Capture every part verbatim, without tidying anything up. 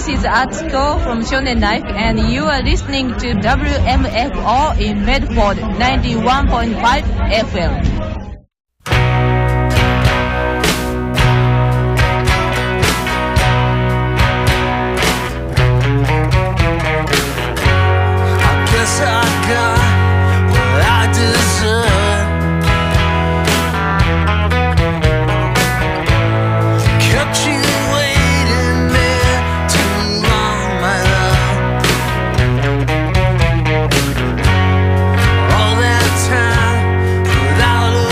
is Atsuko from Shonen Life, and you are listening to W M F O in Medford, ninety-one point five F M. All that time without a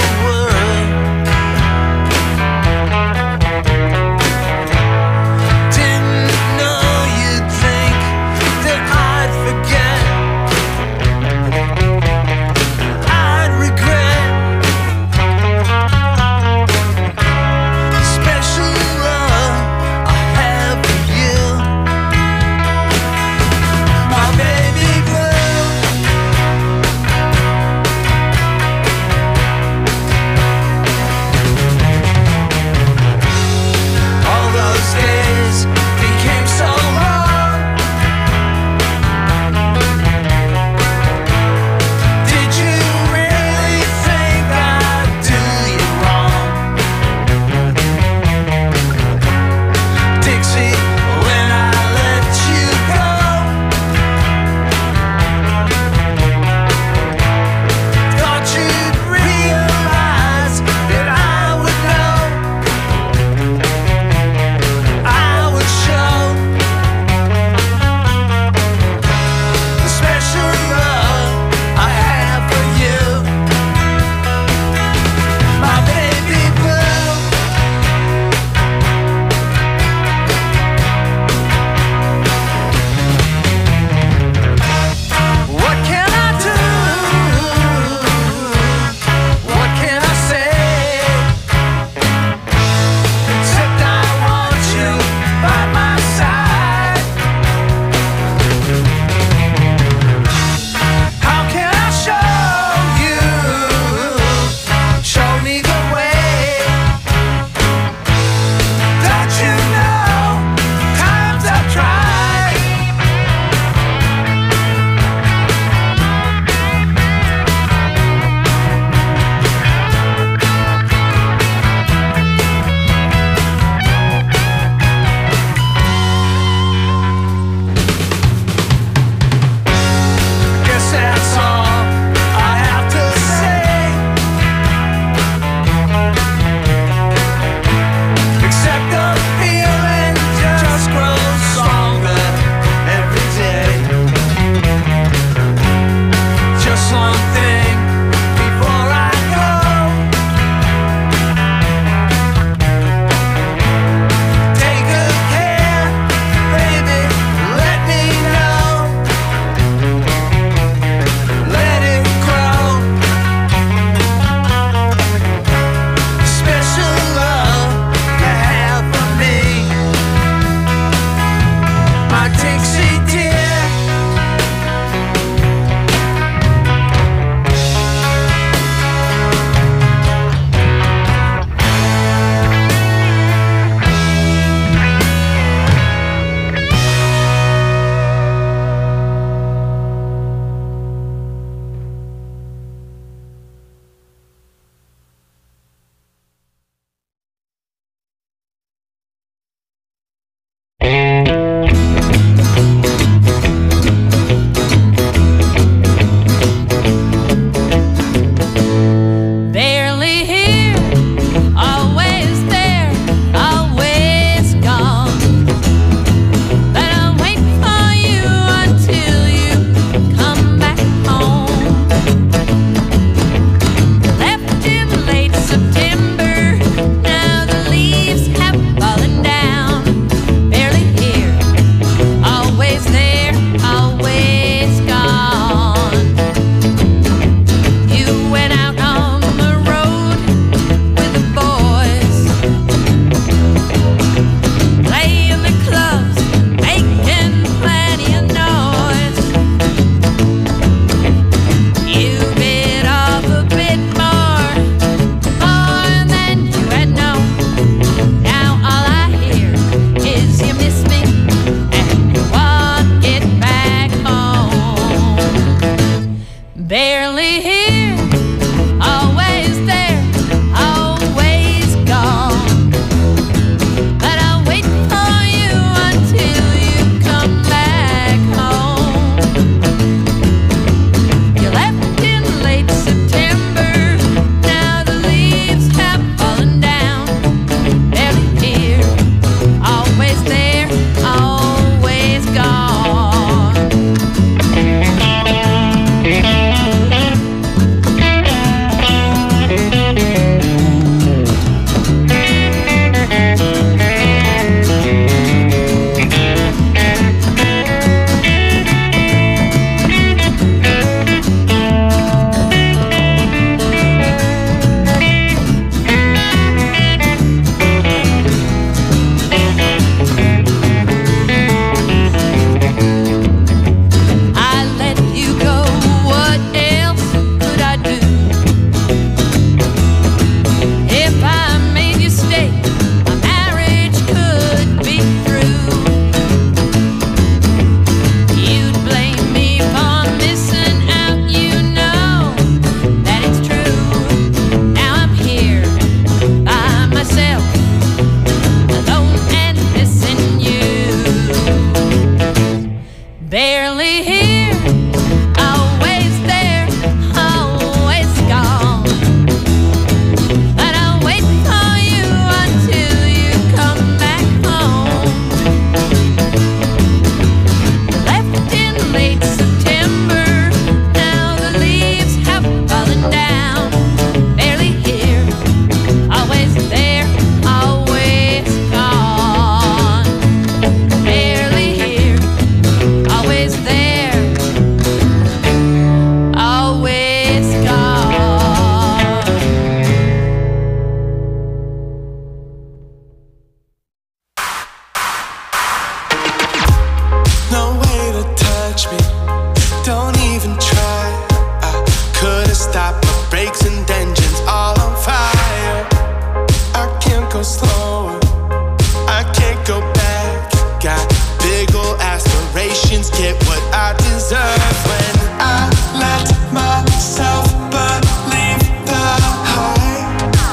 slower. I can't go back. Got big old aspirations, get what I deserve. When I let myself believe the hype,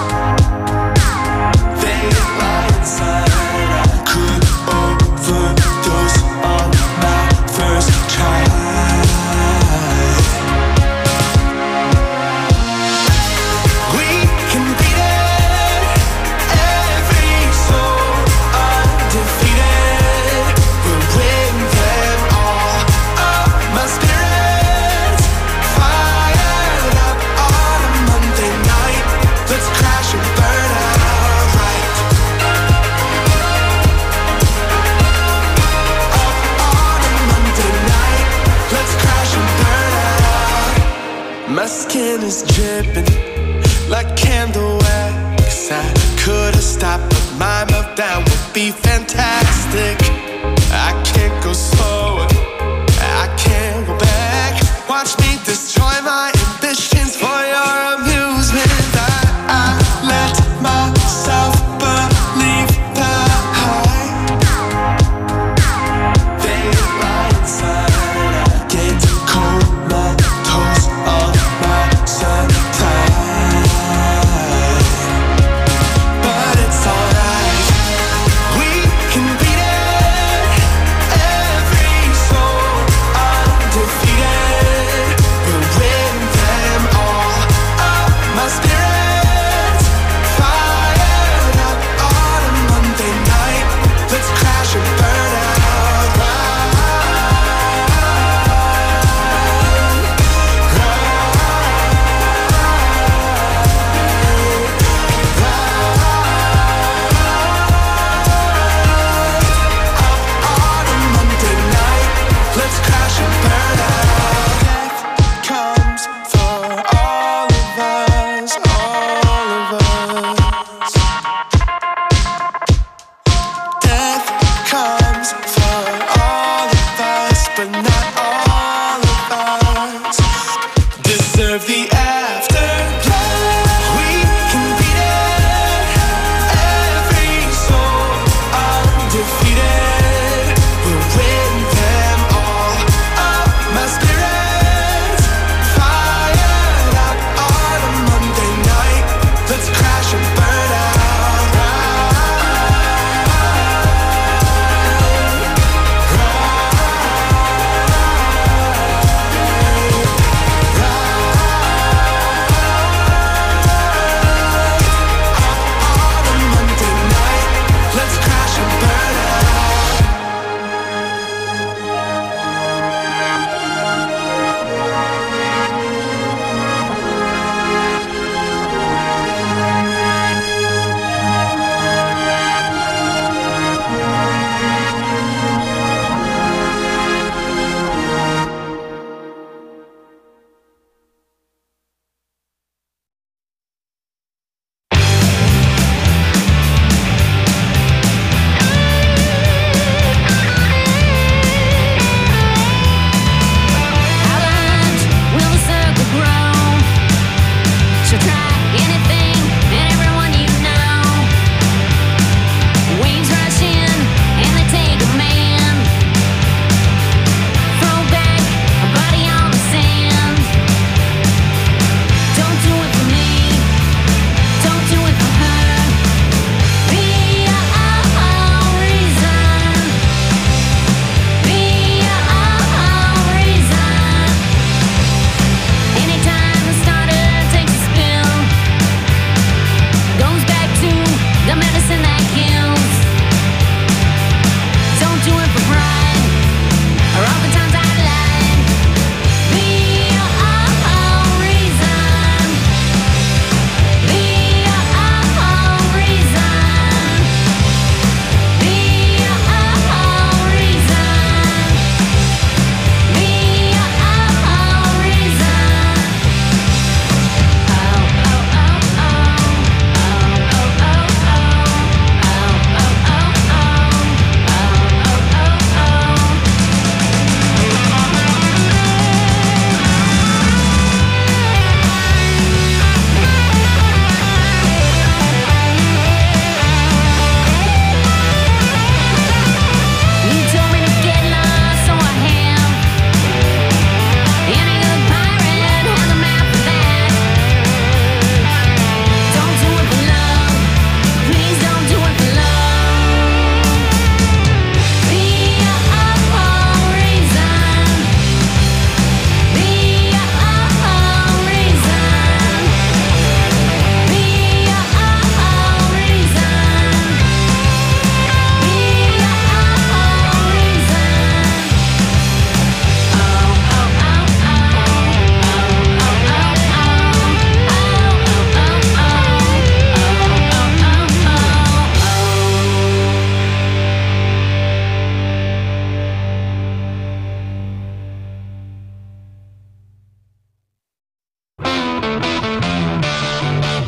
they lie inside. I could overdose on my first try. We can beat it, every soul undefeated. We'll win them all. Oh, my spirit's fired up on a Monday night. Let's crash and burn out right. Up on a Monday night. Let's crash and burn out. My skin is dripping like candle wax. I could've stopped, but my meltdown would be fantastic. I can't go slower, I can't go back. Watch me destroy my ambitions for your amusement. I, I let myself believe the hype. They lie inside. I get comatose on my supply. But it's alright. We can beat it, every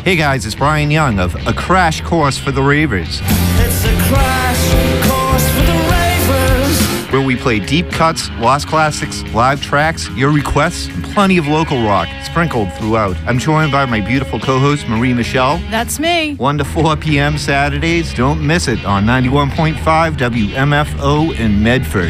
Hey guys, it's Brian Young of A Crash Course for the Ravers. It's a crash course for the ravers. Where we play deep cuts, lost classics, live tracks, your requests, and plenty of local rock sprinkled throughout. I'm joined by my beautiful co-host, Marie Michelle. That's me. one to four p.m. Saturdays. Don't miss it on ninety-one point five W M F O in Medford.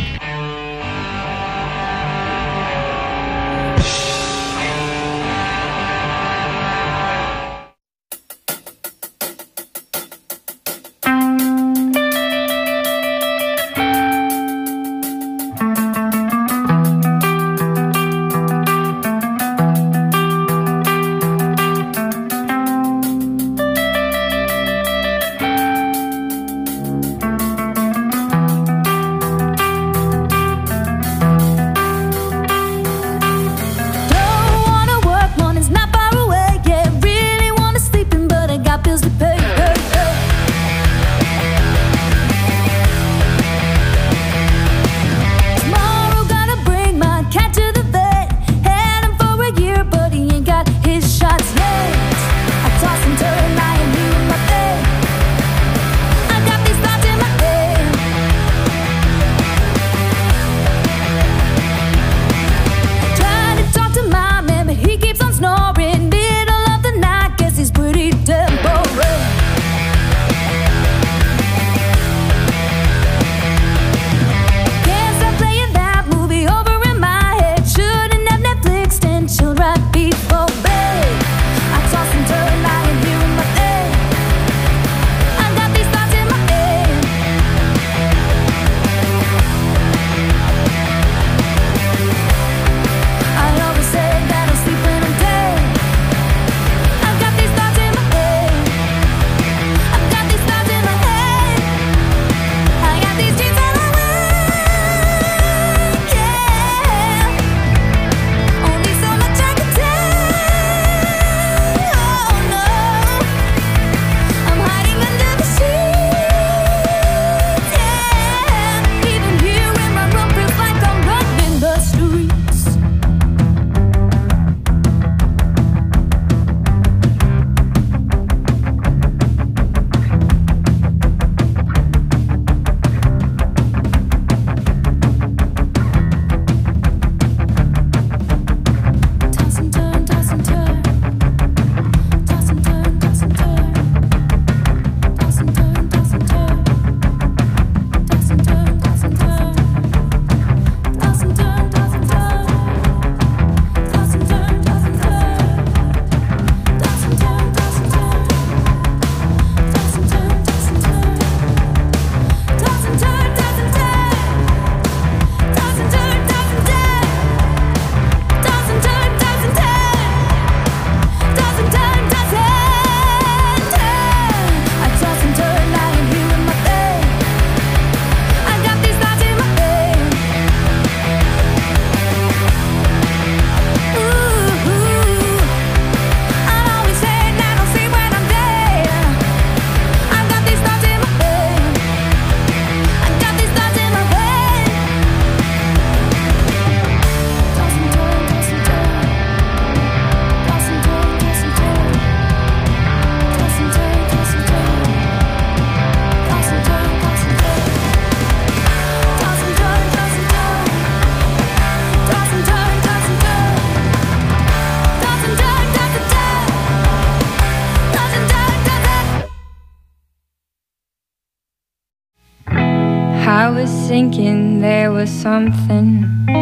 I was thinking there was something,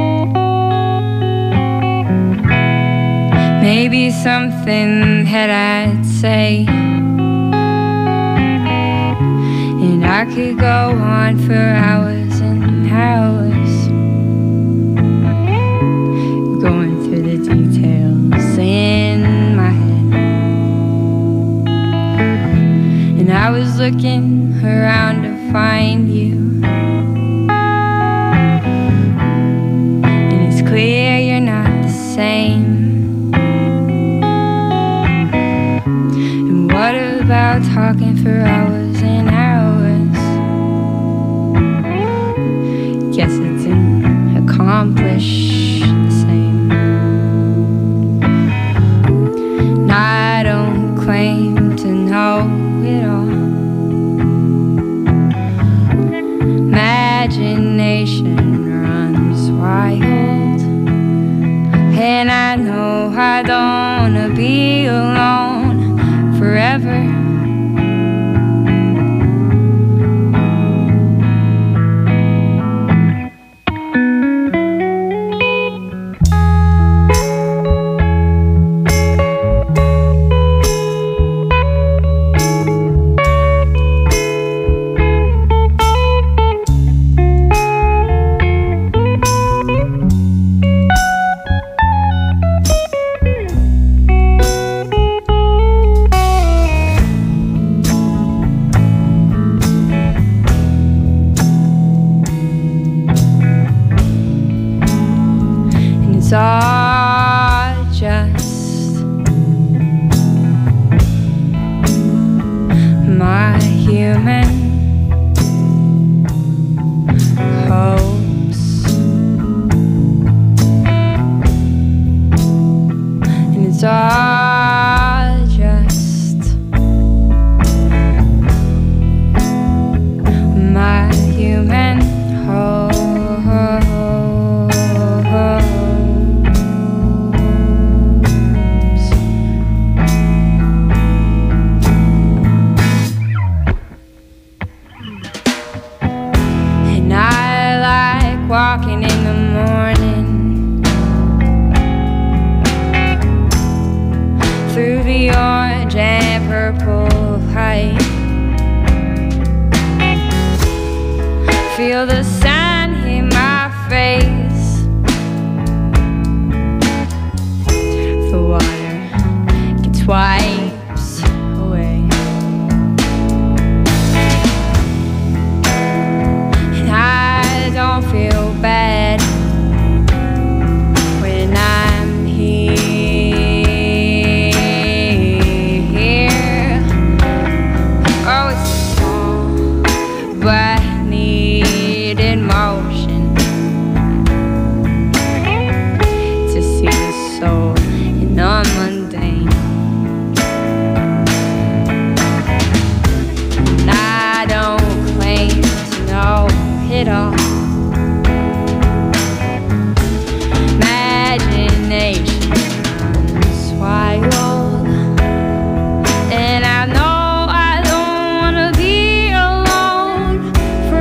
maybe something that I'd say, and I could go on for hours and hours, going through the details in my head. And I was looking around to find you, clear you're not the same. And what about talking for hours and hours? Guess it didn't accomplish the same. And I don't claim all just my human hopes, and it's all just my human hopes. Walking in the morning through the orange and purple light, feel the sun hit my face, the water gets wipes away, and I don't feel bad when I'm here. Oh, it's small but needed motion to see the soul in the mundane. And I don't claim to know it all. Imagination's wild, and I know I don't wanna be alone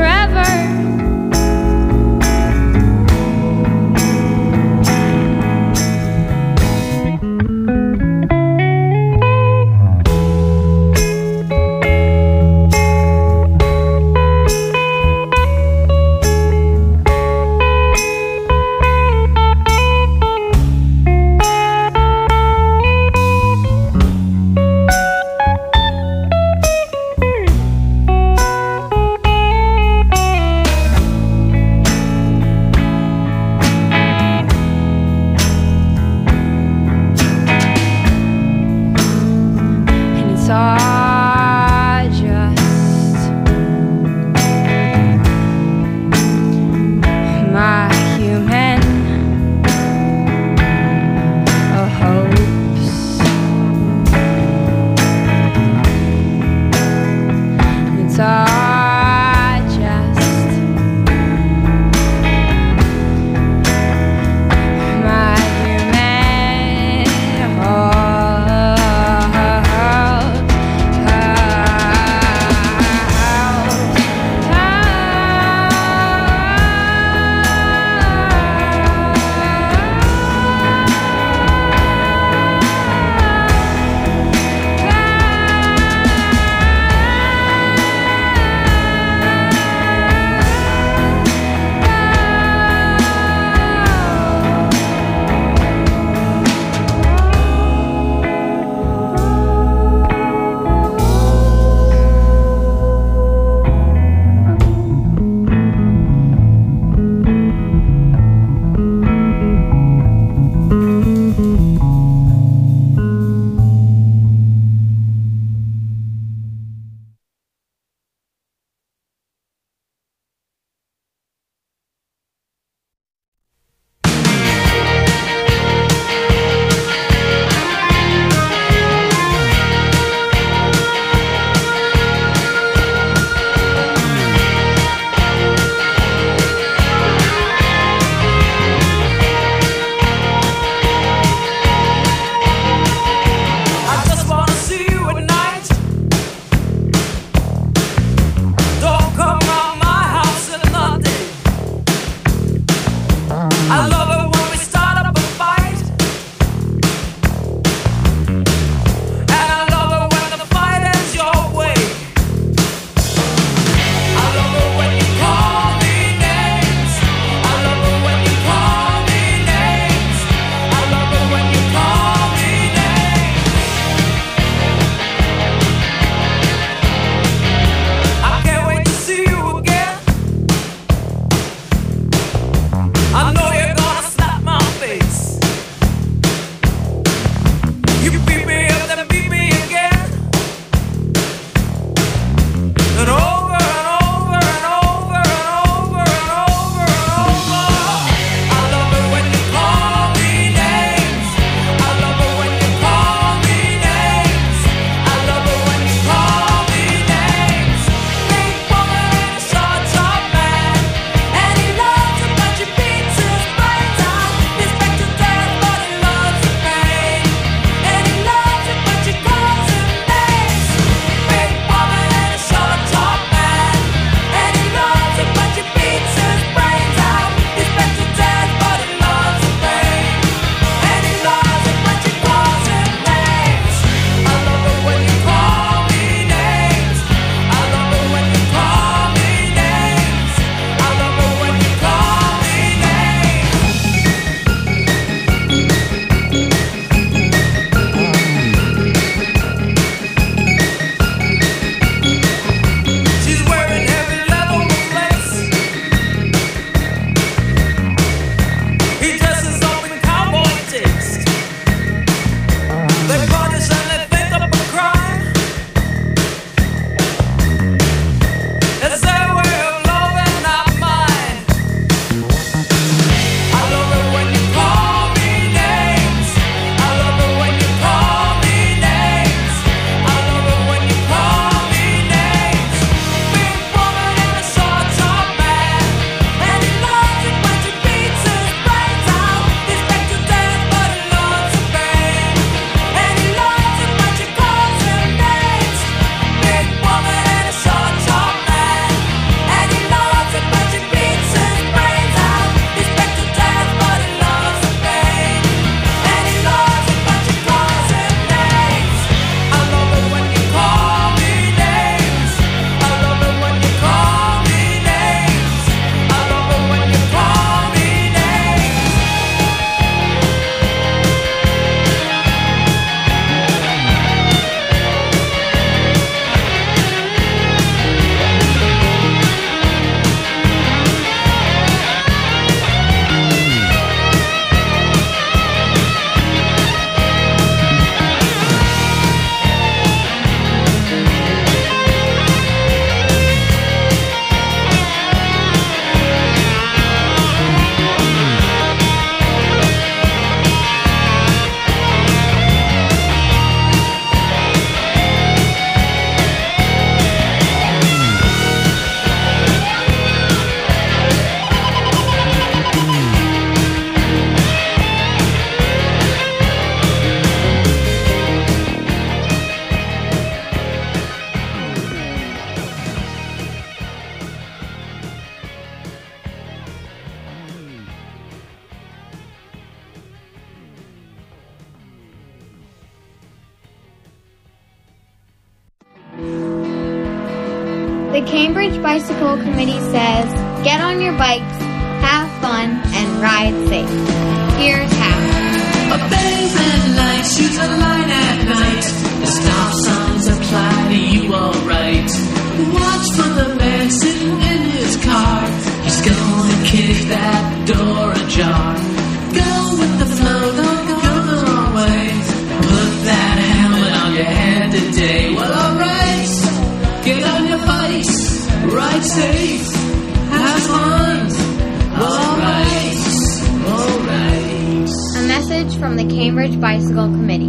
Cambridge Bicycle Committee says, get on your bikes, have fun, and ride safe. Here's how. Obey red lights, shoot a line at night. The stop signs apply to you alright. Watch for the man sitting in his car. He's gonna kick that door ajar. Go with the flow, don't go the wrong way. Put that helmet on your head today. Well, alright, get on your bikes, ride safe, have fun. Alright, alright. A message from the Cambridge Bicycle Committee.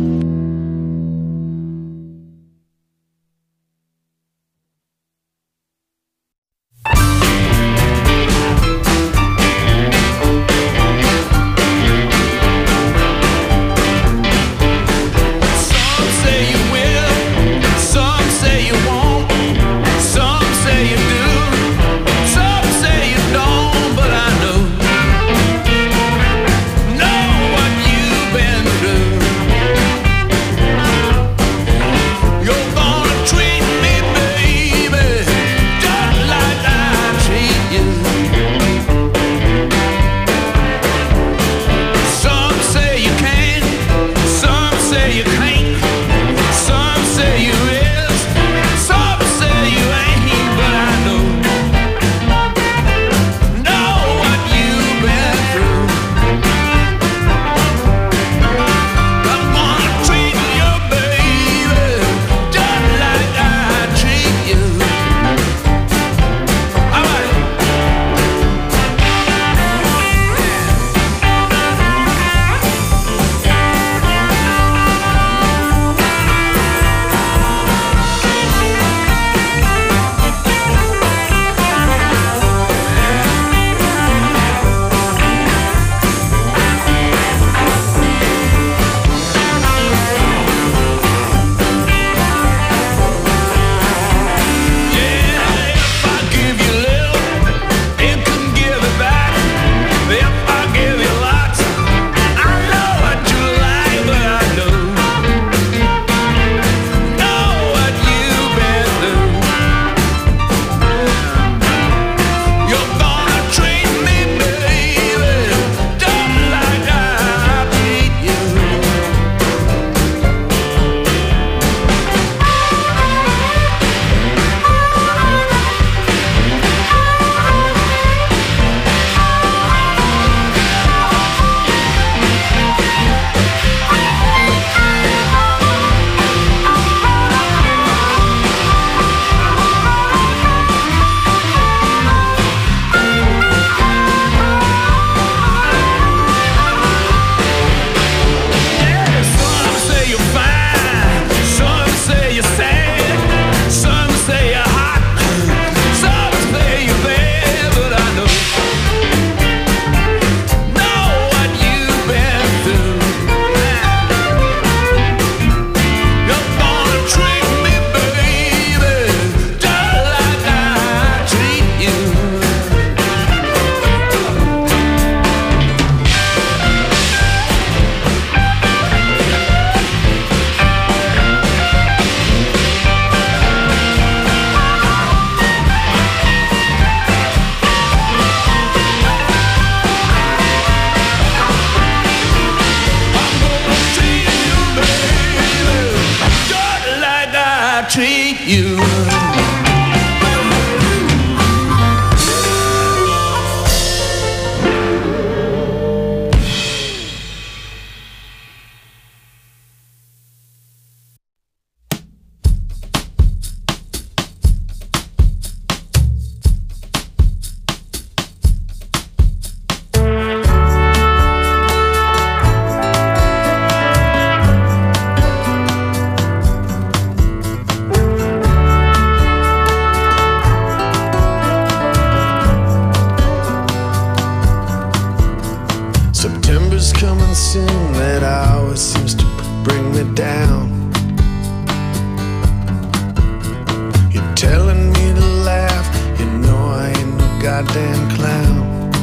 goddamn clown.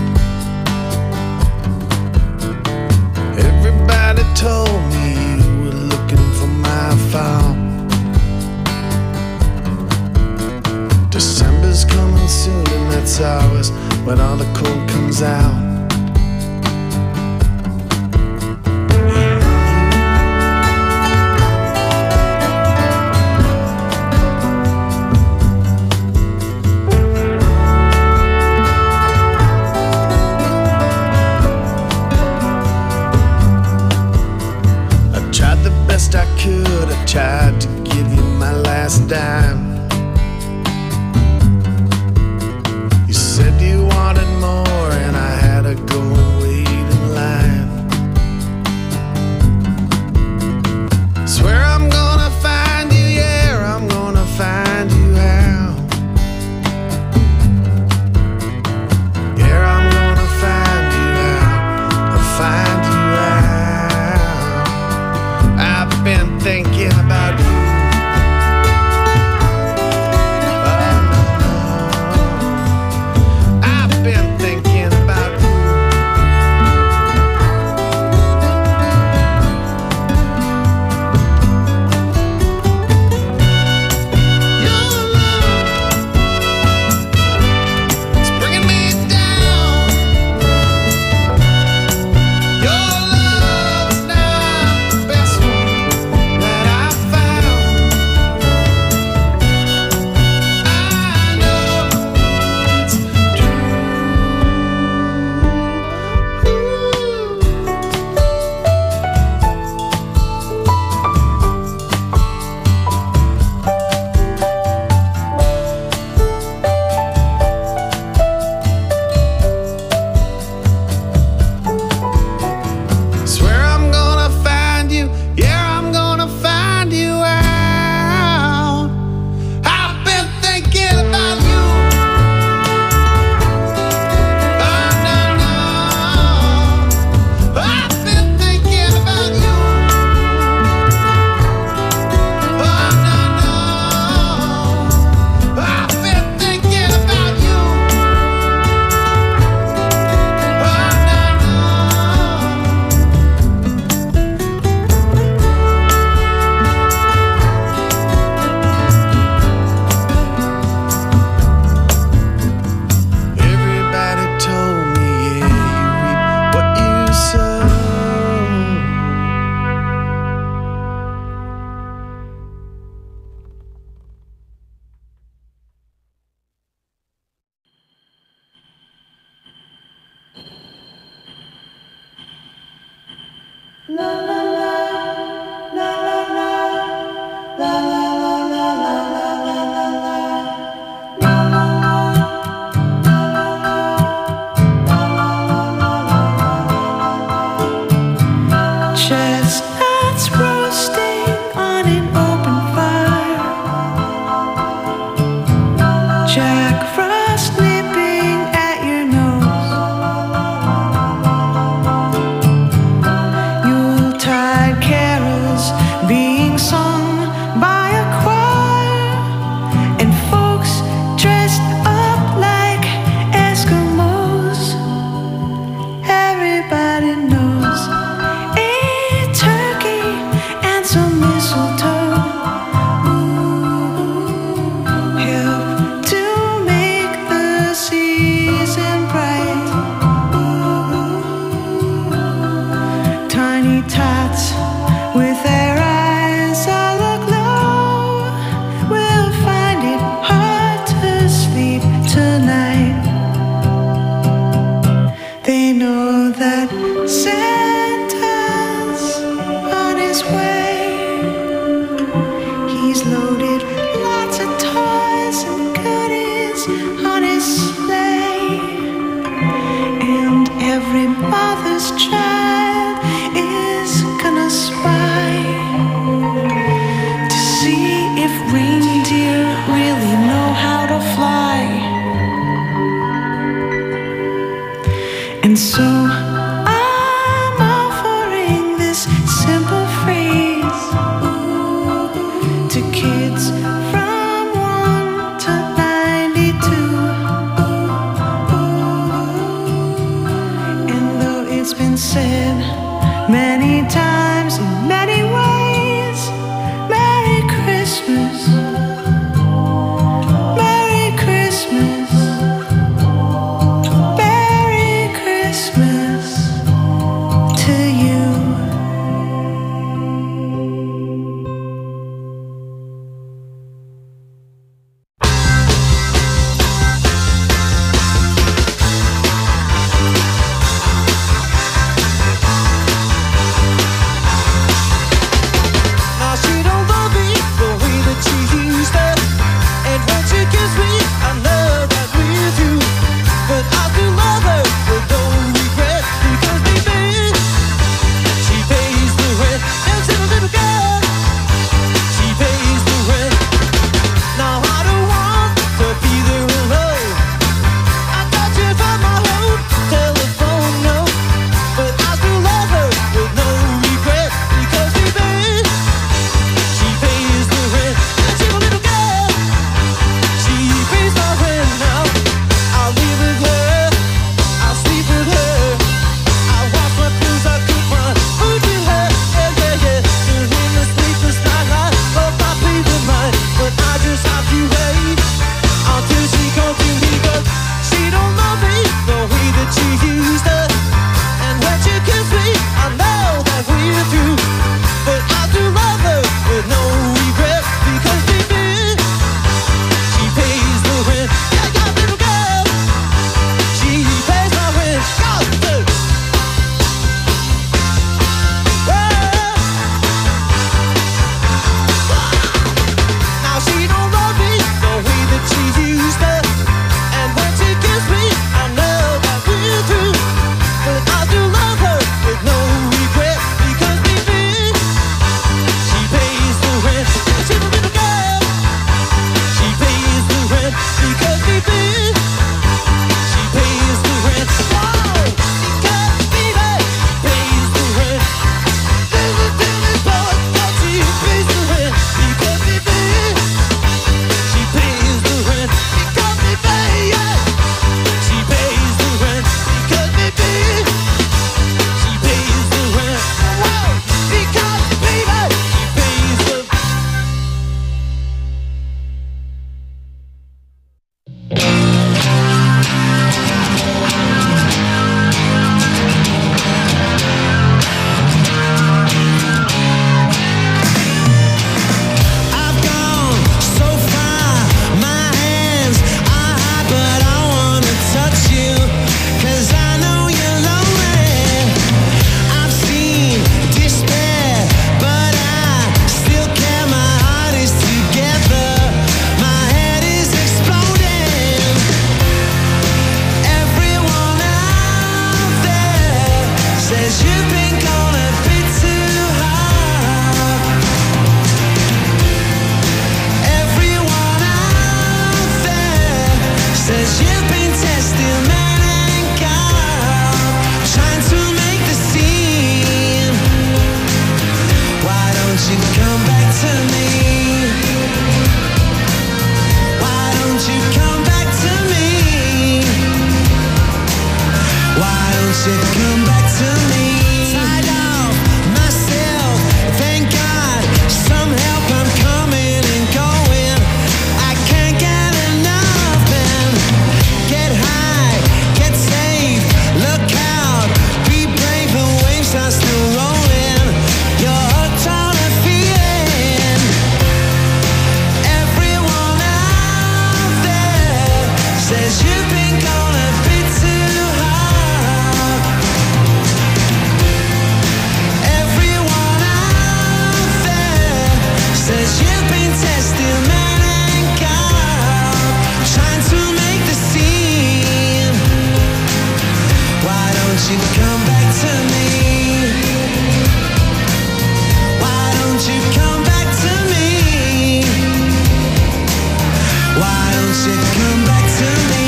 Everybody told me you were looking for my phone. December it's ours when all the cold comes out. I could, I tried to give you my last dime. You said you wanted more, and I had to go and wait in line. Swear I'm gonna find you, yeah, I'm gonna find you out. Yeah, I'm gonna find you out, I'll find you out. I've been thinking about you. Oh, no, no. I've been thinking about you. Your love is bringing me down. Your love's not the best one that I found. I know it's true. Swear I'm gonna find you, yeah, I'm gonna find you out. I've been thinking about you. Oh, no, no. I've been thinking about you. Oh, no, no. I've been thinking about you. Oh, no, no. Everybody told me, yeah, you reap what you sow. Chestnuts roasting on an open fire. Jack Frost nipping at your nose. Yuletide carols being sung by a choir, and folks dressed up like Eskimos. Everybody knows a turkey and some mistletoe help to make the season bright. Tiny tots with their eyes all aglow will find it hard to sleep tonight. They know that Santa's on his way. He's loaded lots of toys and goodies on his sleigh. And every mother's child is gonna spy to see if reindeer really know how to fly. And so I'm offering this simple phrase to kids from one to ninety-two. And though it's been said many times in many ways, Merry Christmas, Merry Christmas. don't you come back to me? Tied off myself, thank God, some help, I'm coming and going. I can't get enough and get high, get safe, look out, be brave, the waves are still rolling. You're hooked on a feeling. Everyone out there says you've been gone a bit too hard. Everyone out there says you've been testing man and God, trying to make the scene. Why don't you come back to me? Why don't you come back to me? Why don't you come back to me?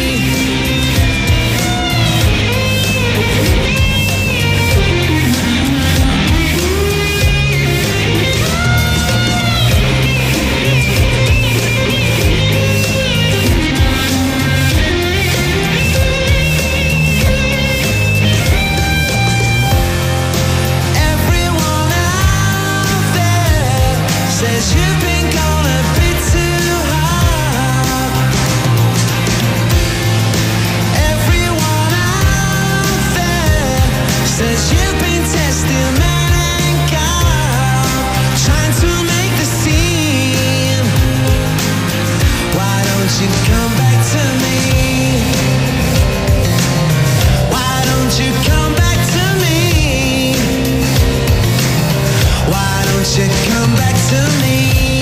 Everyone out there says you've been gone a bit too hard. Everyone out there says you've been testing man and God, trying to make the scene. Why don't you come back to me? Why don't you come back to me? Why don't you come back to me?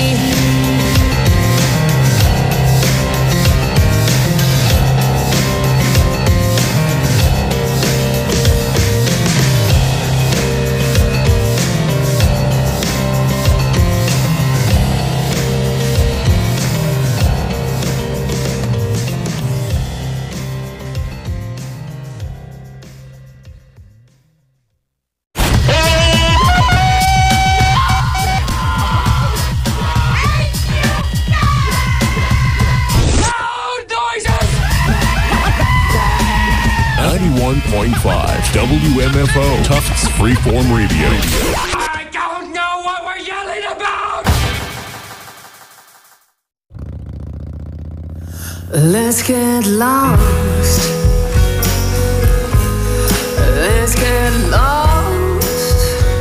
ninety-one point five W M F O, Tufts Freeform Radio. I don't know what we're yelling about! Let's get lost. Let's get lost.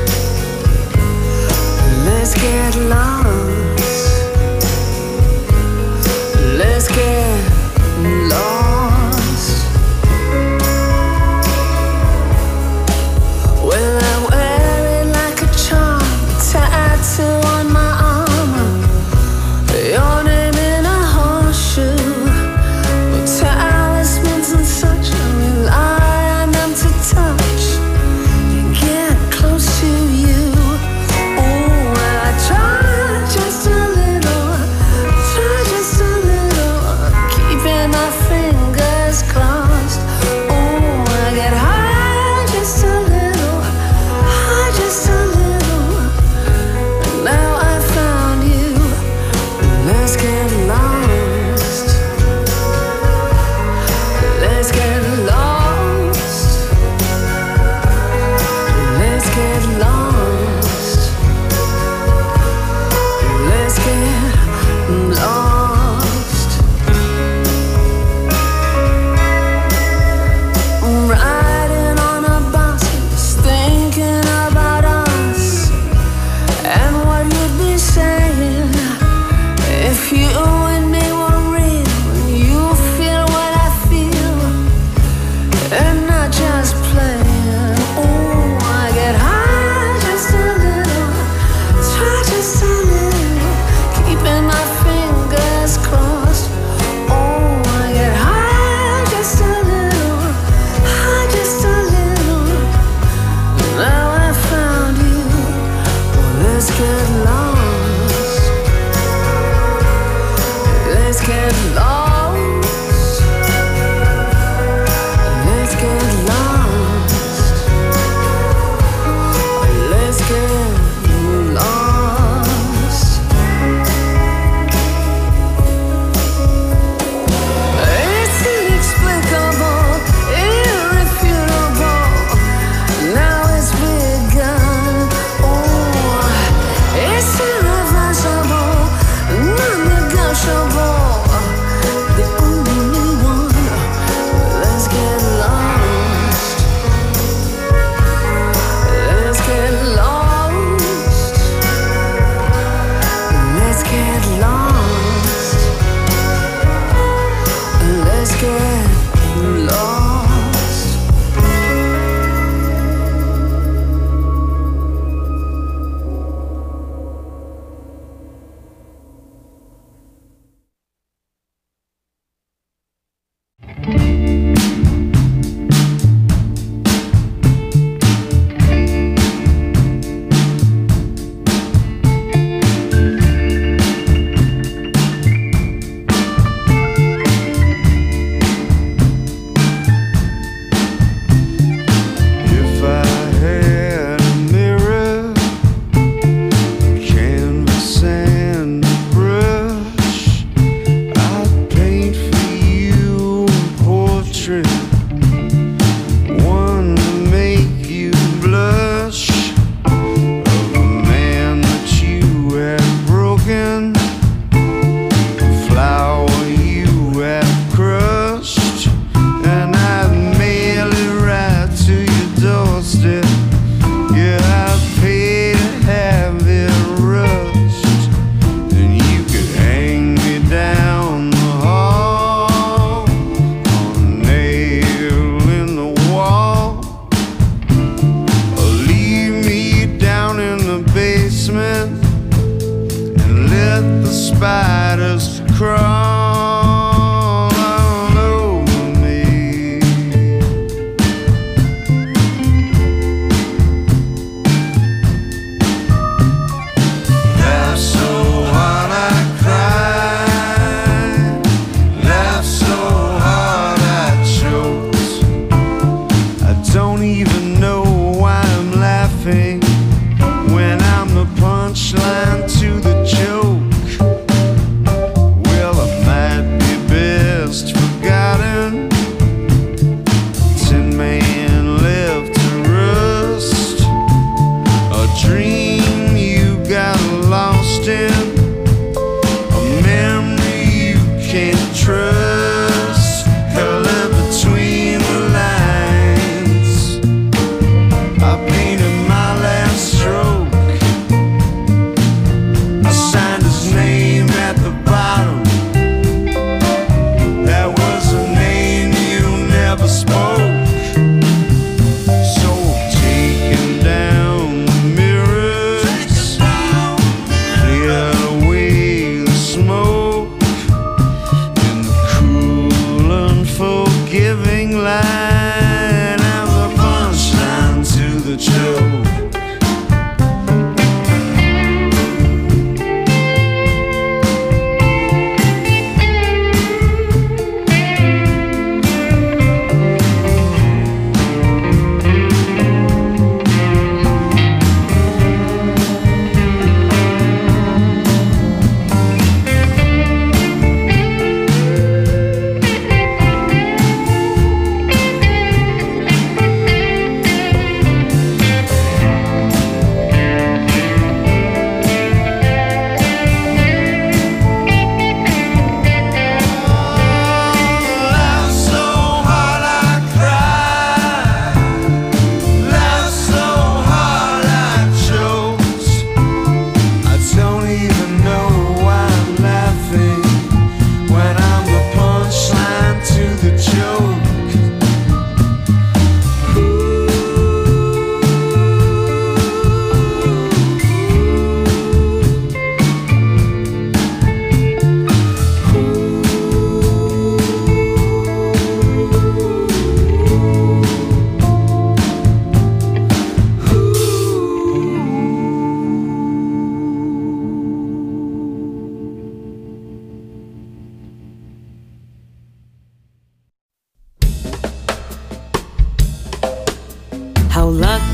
Let's get lost. Let's get lost. Well, I wear it like a charm, tattoo on my armor, your name in a horseshoe. But talismans and such, I rely on them to touch.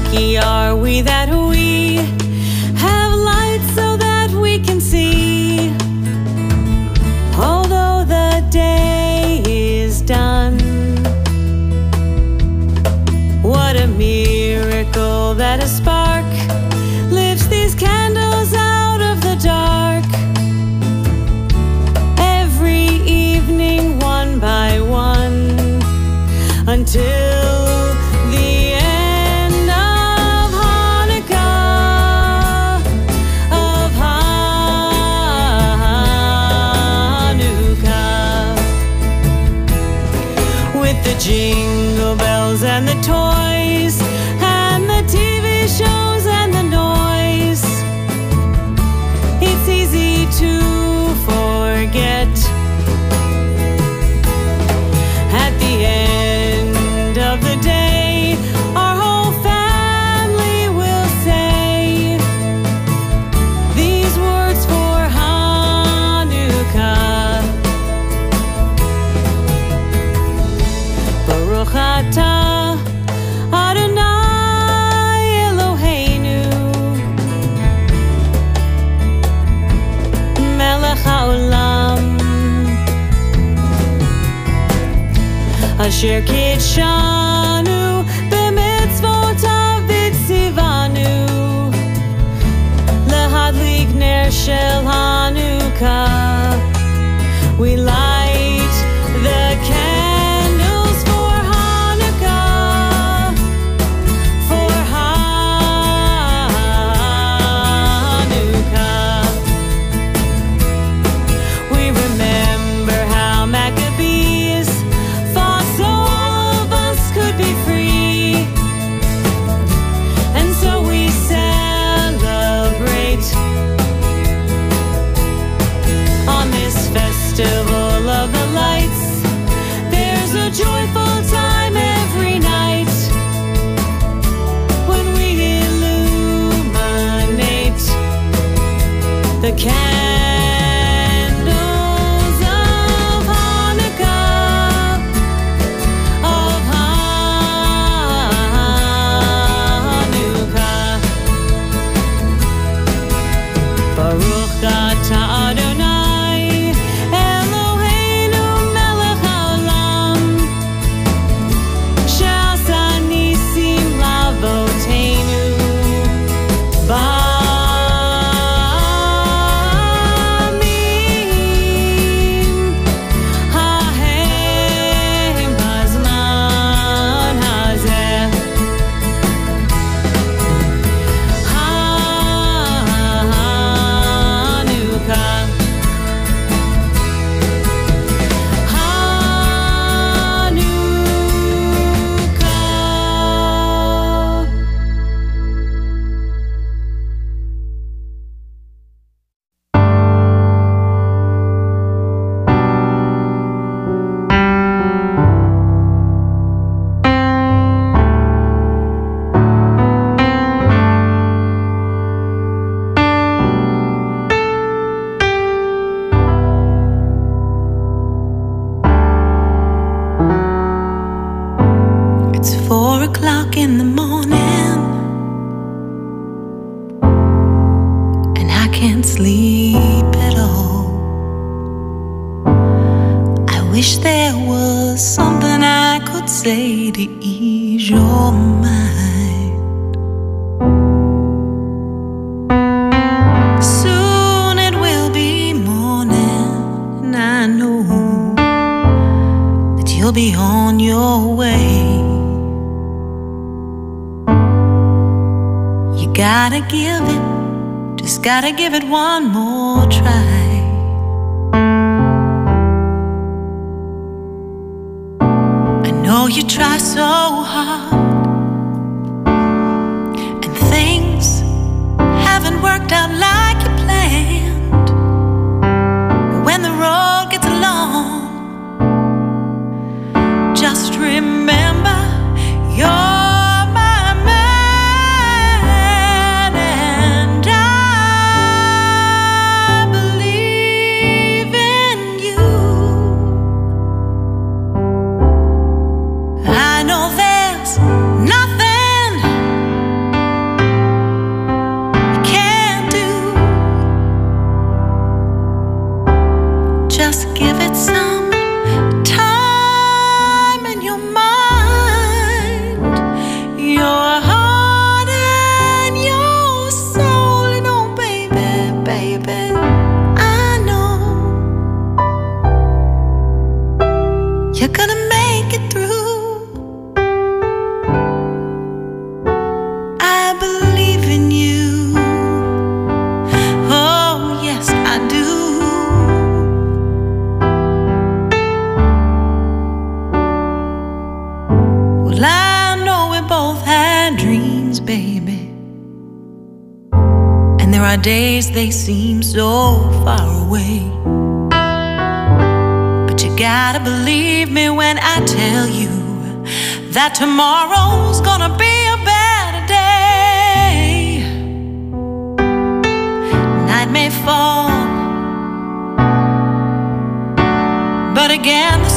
lucky are we that we have light so that we can see. Although the day is done, what a miracle that a spark lifts these candles out of the dark. Every evening, one by one, until the end of Hanukkah, of Hanukkah. With the jingle bells and the toys and the T V shows and the noise, it's easy to forget. At the end of the day, our whole family will say these words for Hanukkah. Baruch atah Adonai Eloheinu Melech haolam Asher kitshanu b'mitzvotav v'tzivanu lehadlik ner shel Hanukkah. We light the candles for Hanukkah, for Hanukkah. We remember how Maccabees fought so all of us could be free, and so we celebrate on this festival of the lights. There's a joyful time every night when we illuminate the candles of Hanukkah, of Hanukkah. Baruch atah Adonai Eloheinu melech haolam, she'asa nisim la'avoteinu ba'amim hahem bazman hazeh. Hanukkah, Hanukkah. It's four o'clock in the morning, and I can't sleep at all. I wish there was something I could say to ease your mind. Soon it will be morning, and I know that you'll be on your way. You gotta give it, just gotta give it one more try. I know you try so hard, and things haven't worked out like you planned. But when the road gets long, just remember you're my man, and I believe in you. I know there's nothing baby. And there are days they seem so far away. But you gotta believe me when I tell you that tomorrow's gonna be a better day. Night may fall, but again the